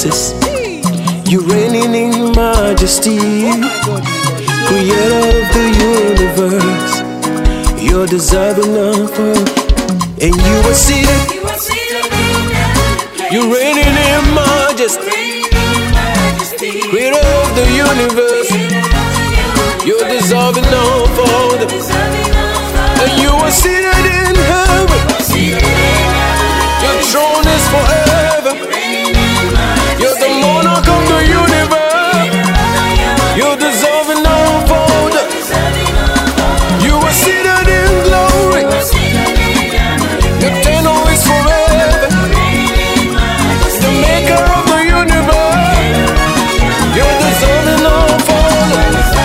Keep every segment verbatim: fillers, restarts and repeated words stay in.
praises. You're reigning in majesty, creator of the universe. You're deserving of it, and you are seated. You're reigning in majesty, creator of the universe. You're deserving of all the, and you are seated in heaven. Your throne is forever. You're the monarch of the universe. You're deserving of all the, you are seated in glory. Your tenor is forever. The maker of the universe. You're deserving of all the,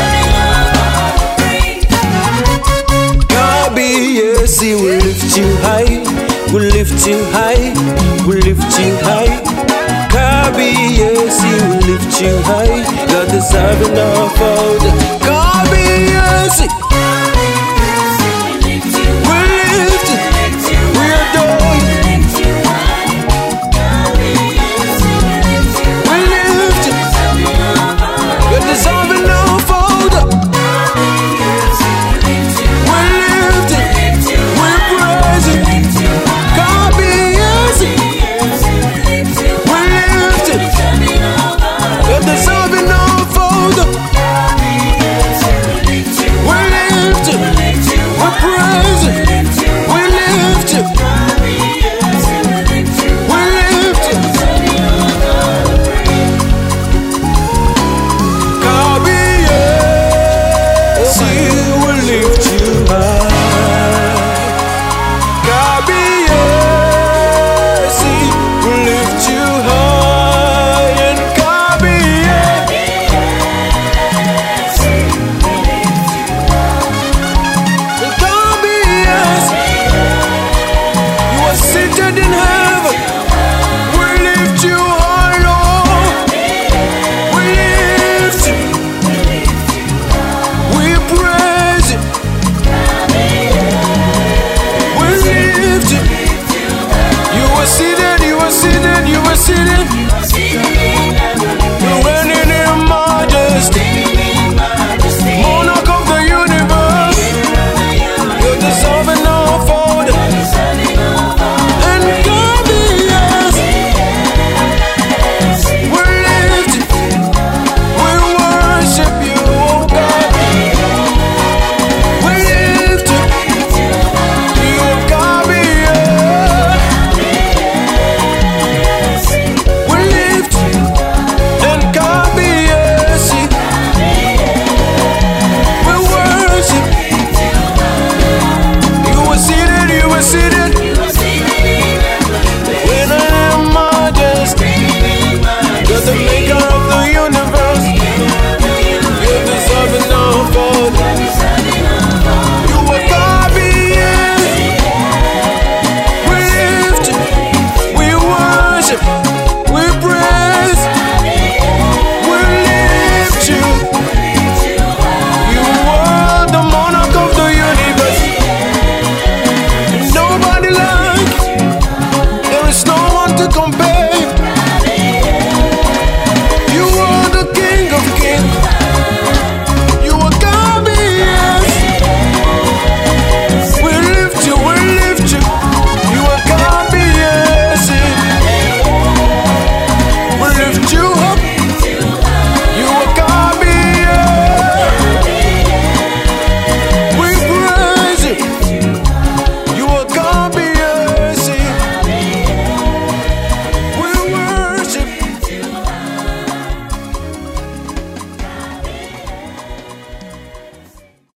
God be, yes, He will lift you high. We'll lift you high, we'll lift you high. Kabi, yes, He will lift you high. You're deserving of all the, Kabi, yes.